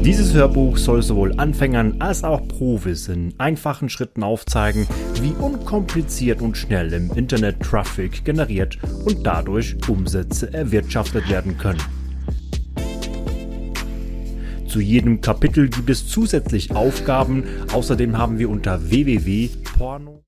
Dieses Hörbuch soll sowohl Anfängern als auch Profis in einfachen Schritten aufzeigen, wie unkompliziert und schnell im Internet Traffic generiert und dadurch Umsätze erwirtschaftet werden können. Zu jedem Kapitel gibt es zusätzlich Aufgaben, außerdem haben wir unter www.porno